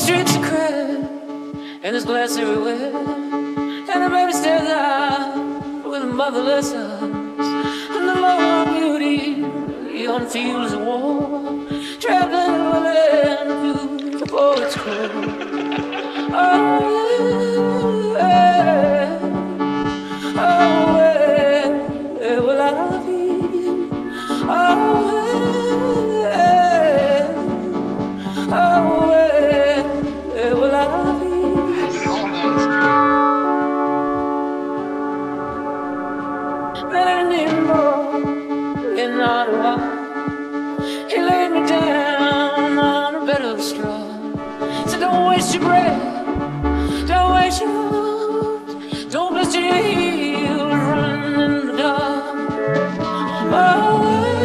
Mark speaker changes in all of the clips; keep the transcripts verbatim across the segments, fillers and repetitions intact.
Speaker 1: streets are crowded, and there's glass everywhere. And a baby stares out with motherless eyes. And the love of beauty beyond fields of war, trapped in a land to poet's core. Oh, yeah. Oh, where, where will I be? Oh, where, oh, where, where will I be? In Ottawa, he laid me down on a bed of straw. Said, don't waste your breath, don't waste your heart, don't blister your heels running in the dark. Oh,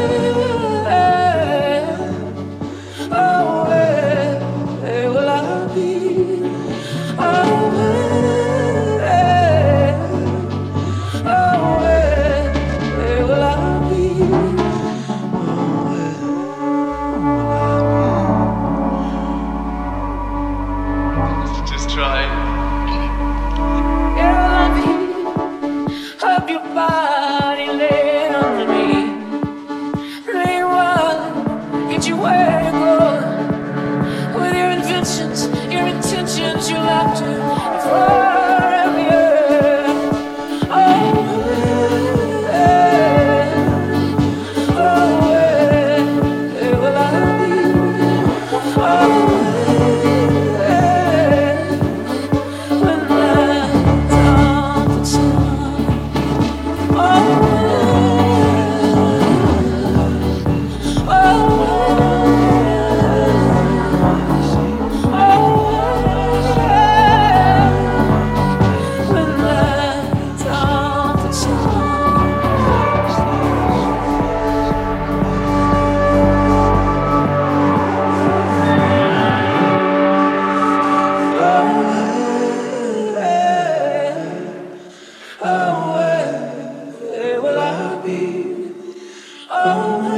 Speaker 1: where, oh, where, where will I be? Oh, where, oh, where, where will I be?
Speaker 2: Just try.
Speaker 1: Yeah, up your body laying under me. Meanwhile, get you where you're going. With your inventions, your intentions, your laughter, your forever. Oh, where, oh, where, where will I be? Oh, oh, where will I be? Oh,